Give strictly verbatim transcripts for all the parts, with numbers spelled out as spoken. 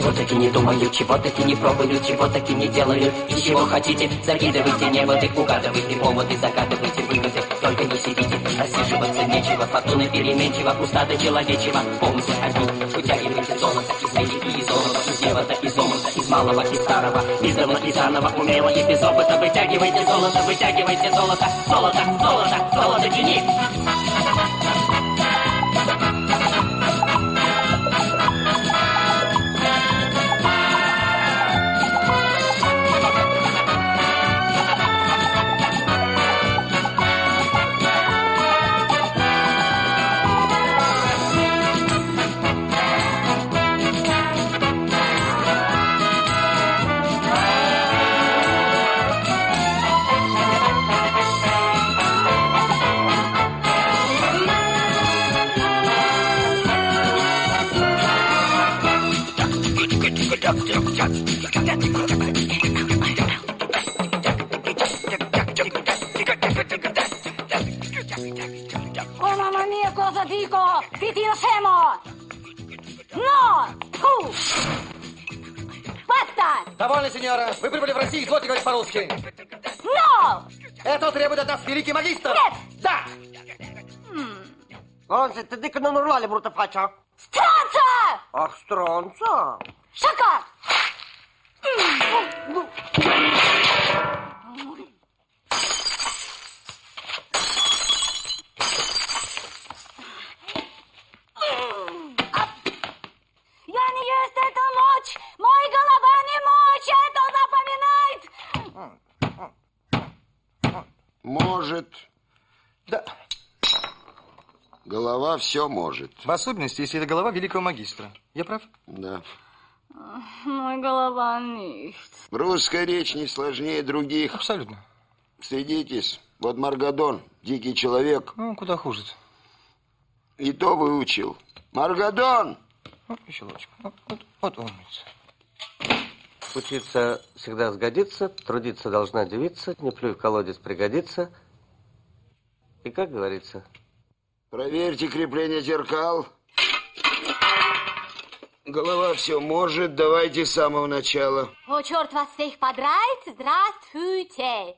чего таки не думаю, чего таки не пробую, чего таки не делаю. И чего хотите, закидывайте неводы, угадывайте поводы, загадывайте выводы. Только не сидите, рассиживаться нечего, фортуна переменчива, пуста до человечего. Помните одни, вытягивайте золото из меди и из золота, из зевота, из золота, из малого и старого, издавна и заново, умело и без опыта. Вытягивайте золото, вытягивайте золото, золото, золото, золото тяни. Oh mamma mia, cosa dico? Cretino scemo! No! Фу! Basta! Довольно, сеньора. Вы прибыли в Россию, извольте говорить по-русски. No! Это требует от нас великий магистр. Нет! Да! Oh, se ti dicono non urlare, brutta faccia. Stronzo! Ах, стронца. Шака! Я не есть эта мочь! Мой голова не мочь! Это запоминает! Может. Да. Голова все может. В особенности, если это голова великого магистра. Я прав? Да. Мой голова нет. Русская речь не сложнее других. Абсолютно. Стыдитесь. Вот Маргадон, дикий человек. Ну, куда хуже. И то выучил. Маргадон! Вот, еще лучше. Вот, вот, вот умница. Учиться всегда сгодится, трудиться должна девица, не плюй в колодец пригодится. И как говорится... Проверьте крепление зеркал. Голова все может. Давайте с самого начала. О, черт вас всех подрает. Здравствуйте.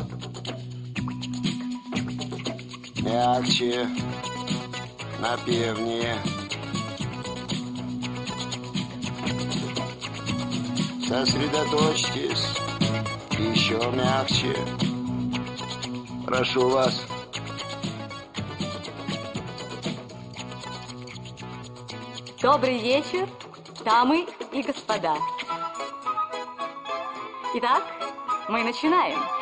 Мягче. Напевнее. Сосредоточьтесь. Еще мягче. Прошу вас. Добрый вечер, дамы и господа. Итак, мы начинаем.